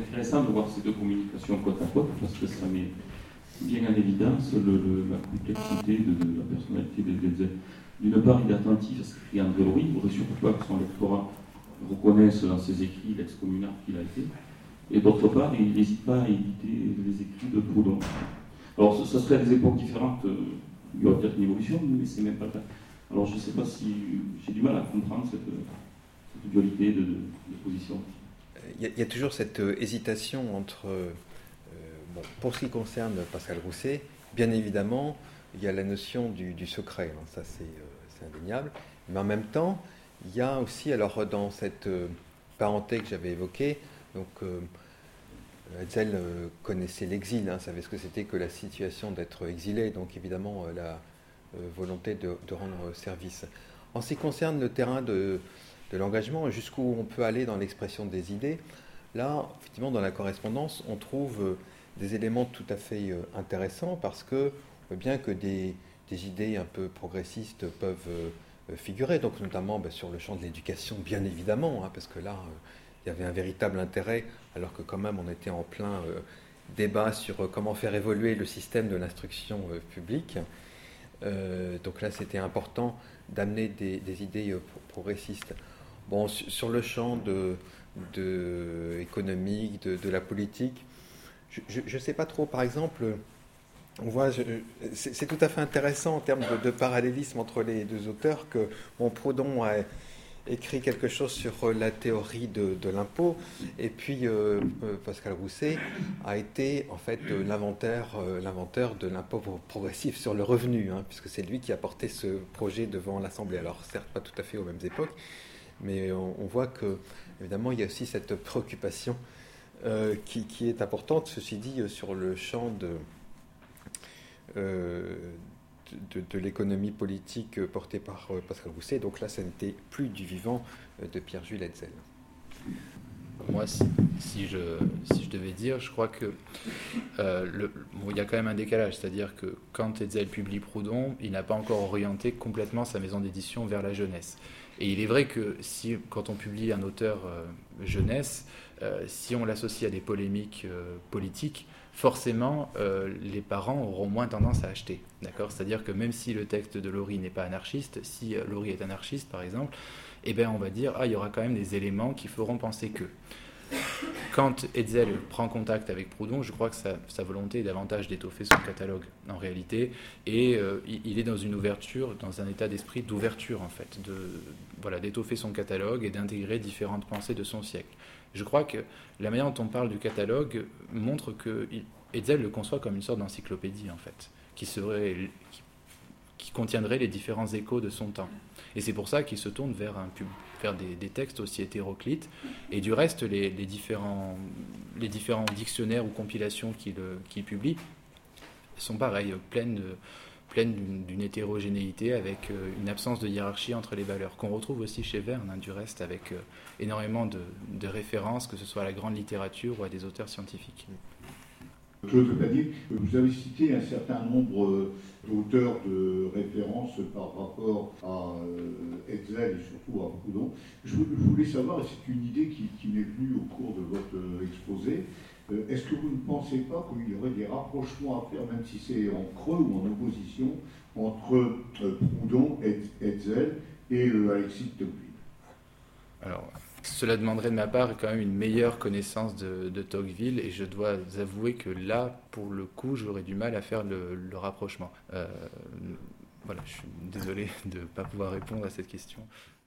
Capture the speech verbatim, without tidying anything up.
intéressant de voir ces deux communications côte à côte, parce que ça met bien en évidence le, le, la complexité de, de la personnalité de Hetzel. D'une part, il est attentif à ce qu'écrit André Lory, il ne voudrait surtout pas que son lectorat reconnaisse dans ses écrits l'ex-communard qu'il a été. Et d'autre part, il n'hésite pas à éviter les écrits de Proudhon. Alors, ce, ce serait à des époques différentes, euh, il y aurait peut-être une évolution, mais c'est même pas le cas. Alors, je ne sais pas si j'ai du mal à comprendre cette, cette dualité de, de, de position. Il y, y a toujours cette euh, hésitation entre, euh, bon, pour ce qui concerne Pascal Rousset, bien évidemment, il y a la notion du, du secret, hein, ça c'est, euh, c'est indéniable, mais en même temps, il y a aussi, alors dans cette euh, parenté que j'avais évoquée, donc euh, Hetzel euh, connaissait l'exil, hein, savait ce que c'était que la situation d'être exilé, donc évidemment euh, la euh, volonté de, de rendre service. En ce qui concerne le terrain de, de l'engagement, jusqu'où on peut aller dans l'expression des idées, là, effectivement, dans la correspondance, on trouve euh, des éléments tout à fait euh, intéressants parce que, bien que des, des idées un peu progressistes peuvent euh, figurer, donc notamment bah, sur le champ de l'éducation, bien évidemment, hein, parce que là, euh, il y avait un véritable intérêt, alors que quand même on était en plein euh, débat sur euh, comment faire évoluer le système de l'instruction euh, publique. Euh, donc là, c'était important d'amener des, des idées euh, progressistes. Bon, sur, sur le champ de, de économique, de, de la politique, je ne sais pas trop, par exemple, on voit, je, c'est, c'est tout à fait intéressant en termes de, de parallélisme entre les deux auteurs que bon, Proudhon a écrit quelque chose sur la théorie de, de l'impôt, et puis euh, Pascal Rousset a été en fait l'inventeur, euh, l'inventeur de l'impôt progressif sur le revenu, hein, puisque c'est lui qui a porté ce projet devant l'Assemblée. Alors certes pas tout à fait aux mêmes époques, mais on, on voit que évidemment il y a aussi cette préoccupation euh, qui, qui est importante, ceci dit, sur le champ de Euh, de, de l'économie politique portée par euh, Pascal Rousset. Donc là, ça n'était plus du vivant euh, de Pierre-Jules Hetzel. Moi, si, si, je, si je devais dire, je crois que euh, le, bon, il y a quand même un décalage, c'est-à-dire que quand Hetzel publie Proudhon, il n'a pas encore orienté complètement sa maison d'édition vers la jeunesse. Et il est vrai que si, quand on publie un auteur euh, jeunesse, euh, si on l'associe à des polémiques euh, politiques, forcément, euh, les parents auront moins tendance à acheter. D'accord ? C'est-à-dire que même si le texte de Lory n'est pas anarchiste, si euh, Lory est anarchiste, par exemple, eh ben, on va dire ah, il y aura quand même des éléments qui feront penser que. Quand Hetzel prend contact avec Proudhon, je crois que sa, sa volonté est davantage d'étoffer son catalogue, en réalité, et euh, il est dans une ouverture, dans un état d'esprit d'ouverture, en fait, de, voilà, d'étoffer son catalogue et d'intégrer différentes pensées de son siècle. Je crois que la manière dont on parle du catalogue montre que Hetzel le conçoit comme une sorte d'encyclopédie, en fait, qui serait, qui, qui contiendrait les différents échos de son temps. Et c'est pour ça qu'il se tourne vers, un, vers des, des textes aussi hétéroclites. Et du reste, les, les, différents, les différents dictionnaires ou compilations qu'il, qu'il publie sont pareils, pleines, de, pleines d'une, d'une hétérogénéité, avec une absence de hiérarchie entre les valeurs, qu'on retrouve aussi chez Verne, hein, du reste, avec énormément de, de références, que ce soit à la grande littérature ou à des auteurs scientifiques. Claude Padier, vous avez cité un certain nombre d'auteurs de référence par rapport à Hetzel et surtout à Proudhon. Je voulais savoir, et c'est une idée qui, qui m'est venue au cours de votre exposé, est-ce que vous ne pensez pas qu'il y aurait des rapprochements à faire, même si c'est en creux ou en opposition, entre Proudhon, Hetzel et Alexis de Tocqueville ? Alors, cela demanderait de ma part quand même une meilleure connaissance de, de Tocqueville, et je dois avouer que là, pour le coup, j'aurais du mal à faire le, le rapprochement. Euh, voilà, je suis désolé de ne pas pouvoir répondre à cette question.